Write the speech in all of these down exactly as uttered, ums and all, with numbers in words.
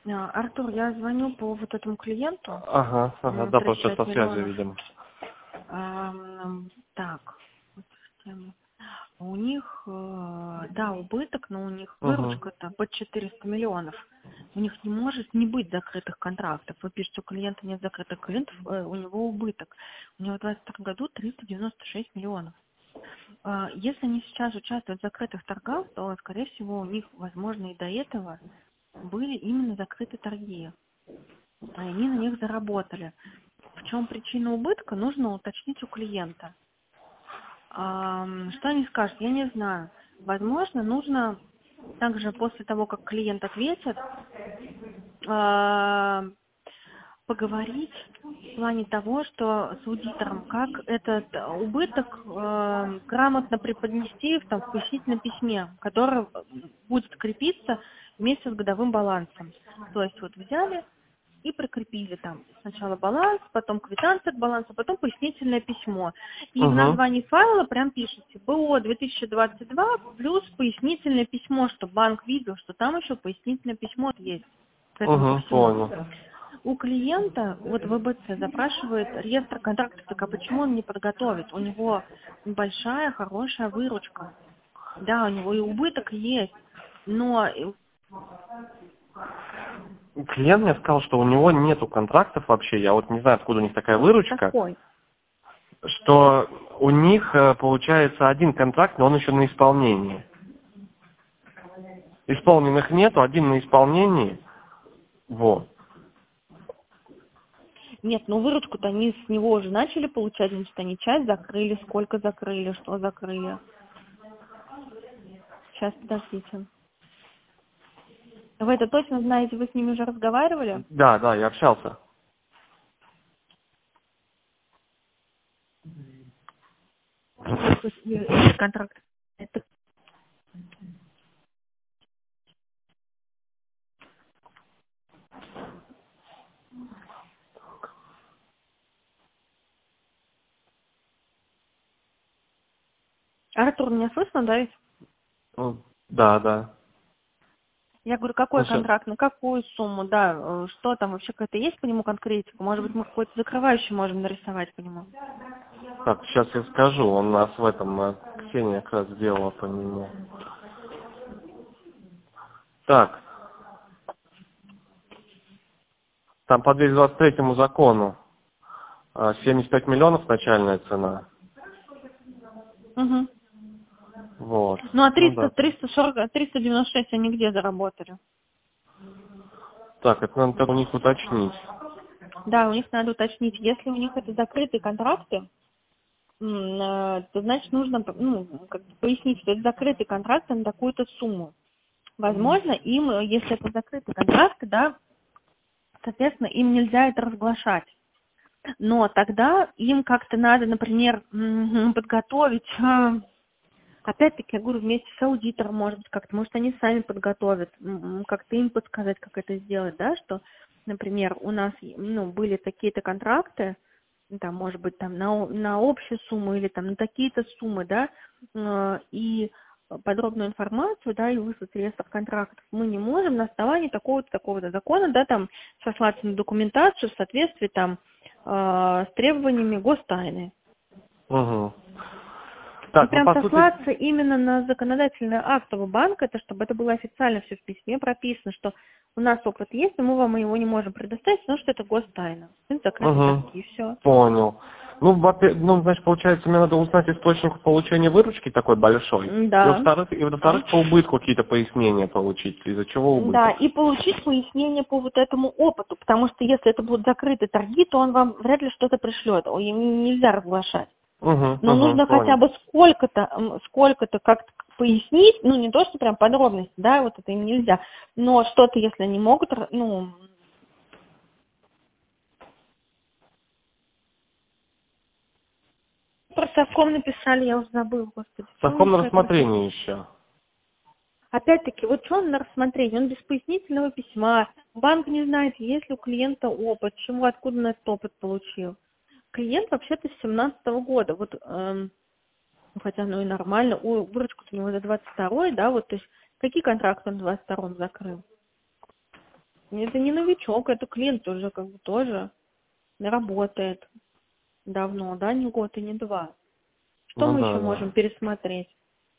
А, Артур, я звоню по вот этому клиенту. Ага, ага, м, да, просто со тридцать пять связи, миллионов. видимо. Ам, Так, вот система. У них, э, да, убыток, но у них Угу, выручка-то под четыреста миллионов. У них не может не быть закрытых контрактов. Вы пишете, у клиента нет закрытых клиентов, э, у него убыток. У него в двадцать втором году триста девяносто шесть миллионов. А, Если они сейчас участвуют в закрытых торгах, то, скорее всего, у них, возможно, и до этого были именно закрытые торги. И они на них заработали. В чем причина убытка, нужно уточнить у клиента. Ам, Что они скажут, я не знаю. Возможно, нужно также после того, как клиент ответит, а, поговорить в плане того, что с аудитором, как этот убыток э, грамотно преподнести в, там, в пояснительном письме, которое будет крепиться вместе с годовым балансом. То есть вот взяли и прикрепили там сначала баланс, потом квитанция от баланса, потом пояснительное письмо. И в угу, названии файла прям пишите БО две тысячи двадцать два плюс пояснительное письмо, чтобы банк видел, что там еще пояснительное письмо есть к этому ко угу, всему. понял. У клиента, вот ВБЦ запрашивает реестр контрактов, так а почему он не подготовит? У него большая, хорошая выручка. Да, у него и убыток есть, но Клиент мне сказал, что у него нету контрактов вообще, я вот не знаю, откуда у них такая выручка, такой. что у них э, получается один контракт, но он еще на исполнении. Исполненных нету, один на исполнении. Вот. Нет, ну выручку-то они с него уже начали получать, значит, они часть закрыли, сколько закрыли, что закрыли. Сейчас, подождите. Вы это точно знаете, вы с ними уже разговаривали? Да, да, я общался. То есть, э, контракт. Это Артур, меня слышно, да? ведь? Ну, да, да. Я говорю, Ну, какой щас. контракт, на какую сумму, да, э, что там вообще какая-то есть по нему конкретика? Может быть, мы какой-то закрывающий можем нарисовать по нему? Так, сейчас я скажу, он у нас в этом, э, Ксения как раз сделала по нему. Так, там по двести двадцать третьему закону э, семьдесят пять миллионов начальная цена. Угу. Вот. Ну, а Ну триста, да. триста сорок, триста девяносто шесть они где заработали? Так, это надо у них уточнить. Да, у них надо уточнить, если у них это закрытые контракты, м, э, то значит нужно ну, как бы пояснить, что это закрытый контракт на такую-то сумму. Возможно, им, э, если это закрытый контракт, да, соответственно, им нельзя это разглашать. Но тогда им как-то надо, например, м, подготовить, э, опять-таки, я говорю, вместе с аудитором, может быть, как-то, может, они сами подготовят, м, как-то им подсказать, как это сделать, да, что, например, у нас, ну, были такие-то контракты, ну, там, может быть, там, на, о- на общую сумму или там на такие-то суммы, да, э, и подробную информацию, да, и выслать реестр контрактов мы не можем на основании такого-то, такого-то закона, да, там, сослаться на документацию в соответствии, там, э, с требованиями гостайны. Угу. И Так, ну прям по сути, сослаться именно на законодательный акт того банка, это чтобы это было официально все в письме прописано, что у нас опыт есть, но мы вам его не можем предоставить, потому что это гостайна. Это закрытые угу, торги, и все. понял. Ну, во-пе- ну, значит, получается, мне надо узнать источник получения выручки такой большой. И Да, во-вторых, и да. во-вторых, по убытку какие-то пояснения получить, из-за чего Да, убыток. и получить пояснение по вот этому опыту, потому что если это будут закрытые торги, то он вам вряд ли что-то пришлет, им нельзя разглашать. Угу, Но угу, нужно хотя понял. бы сколько-то, м, сколько-то как-то пояснить, ну не то, что прям подробности, да, вот это им нельзя, но что-то, если они могут, р- ну, про совком написали, я уже забыла, господи, В что у них каком на про это написано? рассмотрении еще? Опять-таки, вот что он на рассмотрение, он без пояснительного письма, банк не знает, есть ли у клиента опыт, чему, откуда он этот опыт получил. Клиент вообще-то с семнадцатого года, вот, эм, ну, хотя ну и нормально, у выручку у него за двадцать второй, да, вот, то есть какие контракты он в двадцать втором закрыл? Это не новичок, это клиент уже как бы тоже работает давно, да, не год и не два. Что Ну мы да, еще да. можем пересмотреть?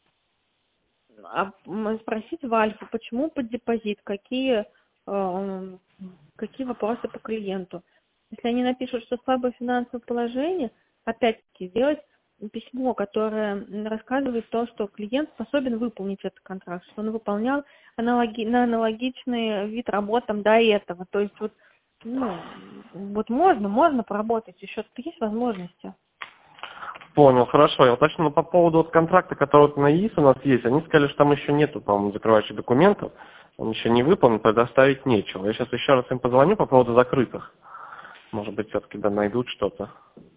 А м, спросить в Альфа, почему под депозит, какие, э, какие вопросы по клиенту. Если они напишут, что слабое финансовое положение, опять-таки сделать письмо, которое рассказывает то, что клиент способен выполнить этот контракт, что он выполнял аналоги, на аналогичный вид работ там до этого. То есть вот, ну, вот можно, можно поработать, еще есть возможности. Понял, хорошо. Я уточню, но по поводу вот контракта, который вот на ИИС у нас есть, они сказали, что там еще нету, по-моему, закрывающих документов, он еще не выполнен, предоставить нечего. Я сейчас еще раз им позвоню по поводу закрытых. Может быть, все-таки да, найдут что-то.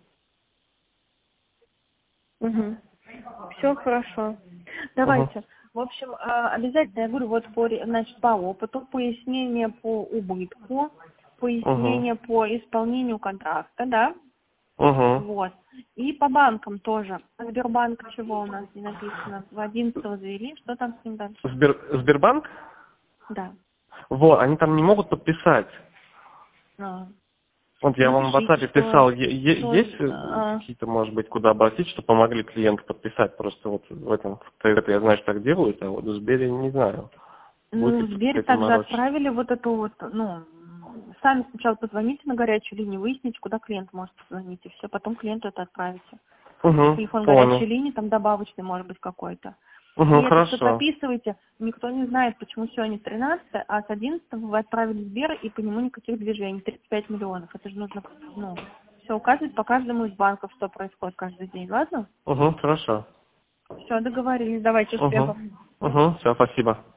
Угу. Все хорошо. Угу. Давайте. В общем, а, обязательно, я говорю, вот по, ре- значит, по опыту, пояснение по убытку, Угу. пояснение по исполнению контракта, да, Угу. вот. И по банкам тоже. Сбербанк чего у нас не написано? В одиннадцатого завели, что там с ним дальше? Сбер... Сбербанк? Да. Вот, они там не могут подписать. А. Вот я вам в Напишите, WhatsApp что, писал, е- е- что есть э, а, какие-то, может быть, куда обратить, что помогли клиенту подписать? Просто вот в этом, в это я знаю, что так делают, а вот в Сбере не знаю. ну, Будете в с Сбере этим также морочить? отправили вот эту вот, ну, сами сначала позвоните на горячую линию, выясните, куда клиент может позвонить, и все, потом клиенту это отправите. Угу, Телефон горячей понял. линии, там добавочный может быть какой-то. И Угу, это все хорошо. записывайте. Никто не знает, почему сегодня тринадцатое, а с одиннадцатого вы отправили в Сбер, и по нему никаких движений, тридцать пять миллионов. Это же нужно, ну, все указывать по каждому из банков, что происходит каждый день, ладно? Угу, хорошо. Все, договорились, давайте Угу. успехов. Угу, все, спасибо.